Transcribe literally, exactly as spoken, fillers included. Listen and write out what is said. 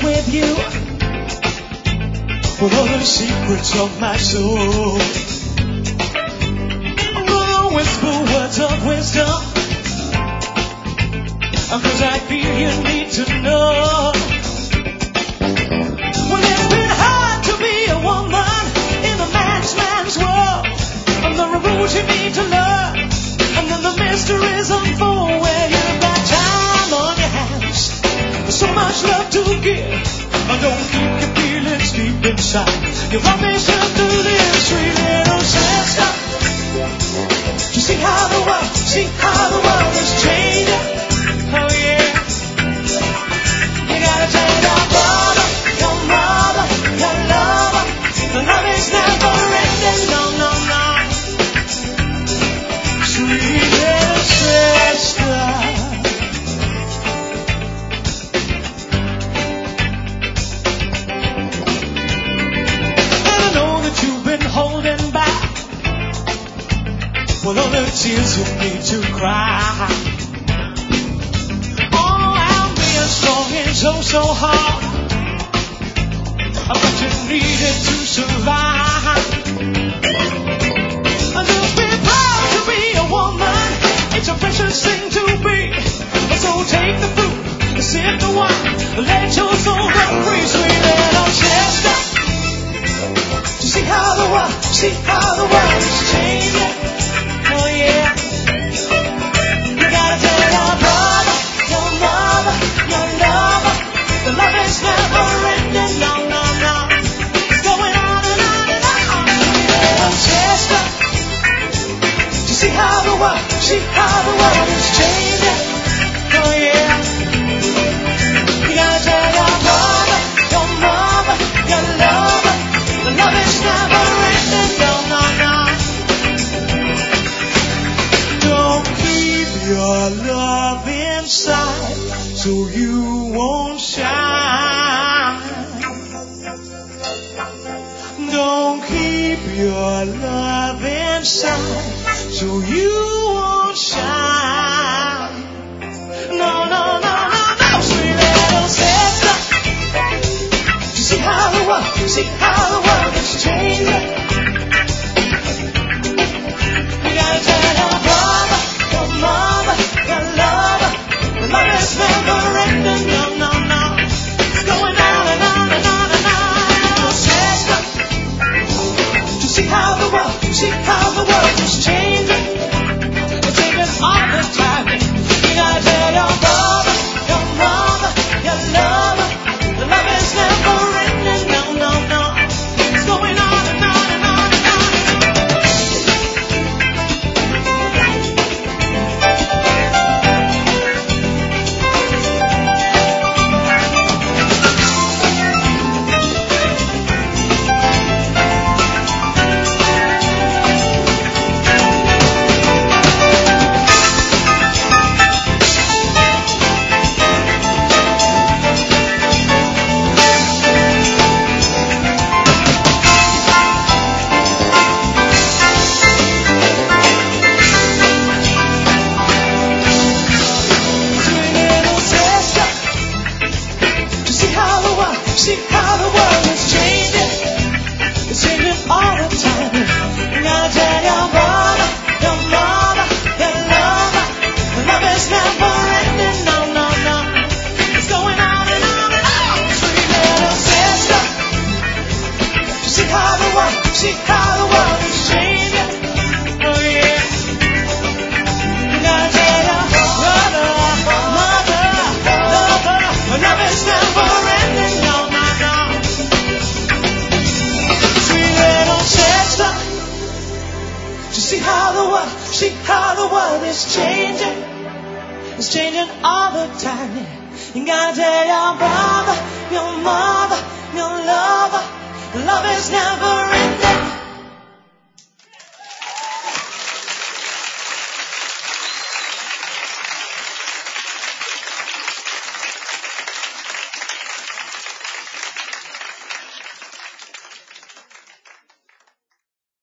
with you with all the secrets of my soul. I'm gonna whisper words of wisdom, cause I feel you need to know. Well, it's been hard to be a woman in a man's man's world, and there are rules you need to learn, and then the mysteries unfold where you've got time on your hands, so much love to give. I don't keep your feelings deep inside. You want me to do this, sweet little sister. You see how the world, see how the world is changing. Oh yeah. You gotta tell your brother, your mother, your lover, the love is never ending. No, no, no. Sweet little sister. With all the tears you need to cry. Oh, I'm being strong and so, so hard, but you need it to survive. And just be proud to be a woman. It's a precious thing to be. So take the fruit, sip the wine, let your soul run free, sweet little sister. To see how the world, see how the world is changing. Oh yeah. You gotta tell your brother, your mother, your lover, the love is never ending. No, no, no. It's going on and on and on. Little sister, to see how the world, see how the world is changing. Oh yeah. You gotta tell your brother, your mother, your lover, the love is never ending. No, no, no. Your love inside, so you won't shine. Don't keep your love inside, so you won't shine. No, no, no, no, no, sweet little sister. You see how the world, see how the world is changing. You gotta tell your brother, your mother, your lover, the love is never ending. No, no, no. It's going on and on and on and on. Your sister, to see how the world, see how the world is changing. It's changing all the time. You gotta tell your brother, your mother, your lover, the love is never ending. No, no, no. It's going on and on and on and on. See how the world is changing. It's changing all the time. You gotta tell your brother, your mother, your lover, the love is never ending. No, no, no. It's going on and on and on. Sweet little sister. See how the world, see how the world is changing. Oh yeah. You gotta tell your brother, mother, lover, the love is never ending. No. See how the world, see how the world is changing. It's changing all the time. Yeah. You gotta tell your brother, your mother, your lover, love is never